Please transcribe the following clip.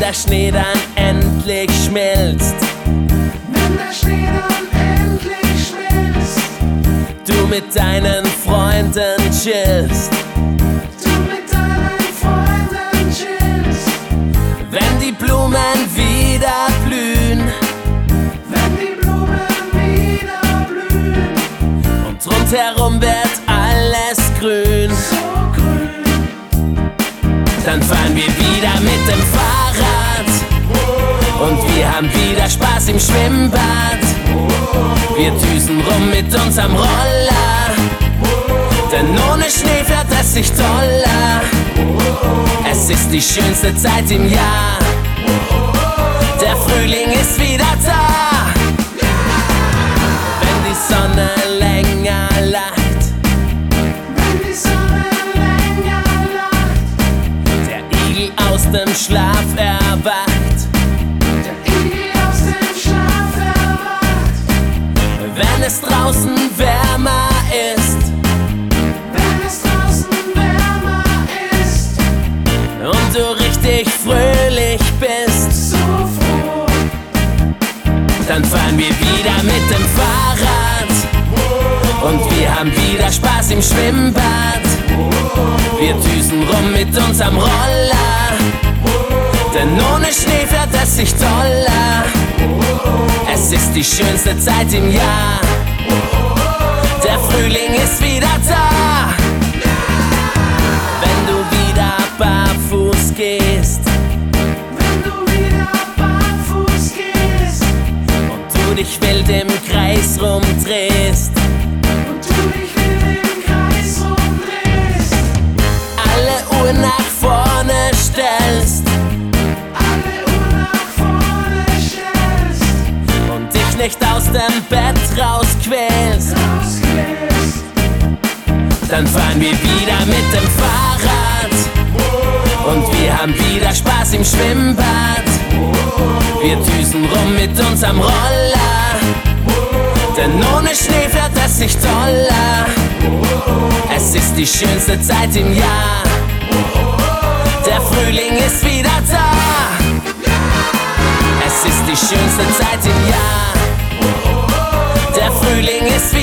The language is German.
der Schnee dann endlich schmilzt. Wenn der Schnee dann endlich schmilzt. Du mit deinen Freunden chillst. Du mit deinen Freunden chillst. Wenn die Blumen wieder blühen. Wenn die Blumen wieder blühen. Und rundherum wird alles grün. So grün. Dann fahren wir wieder mit dem Fahrrad. Und wir haben wieder Spaß im Schwimmbad. Wir düsen rum mit unserem Roller. Denn ohne Schnee fährt es sich toller. Es ist die schönste Zeit im Jahr. Der Frühling ist wieder da. Wenn die Sonne länger lacht. Wenn die Sonne länger lacht. Der Igel aus dem Schlaf erwacht. Der Igel aus dem Schlaf erwacht. Wenn es draußen wärmer ist. Wenn es draußen wärmer ist. Und du richtig fröhlich bist. So froh. Dann fahren wir wieder mit dem Fahrrad. Und wir haben wieder Spaß im Schwimmbad. Wir düsen rum mit unserem Roller. Denn ohne Schnee fährt es sich toller. Es ist die schönste Zeit im Jahr. Der Frühling ist wieder da. Wenn du wieder barfuß gehst. Wenn du wieder barfuß gehst. Und du dich wild im Kreis rumdrehst. Und du dich wild im Kreis rumdrehst. Alle Uhren nach vorne stellst. Alle Uhr nach vorne stellst. Und dich nicht aus dem Bett rausquälst. Rausquälst. Dann fahren wir wieder mit dem Fahrrad. Und wir haben wieder Spaß im Schwimmbad. Wir düsen rum mit unserem Roller. Denn ohne Schnee fährt es sich toller. Es ist die schönste Zeit im Jahr. Der Frühling ist wieder da. Es ist die schönste Zeit im Jahr. Der Frühling ist wieder da.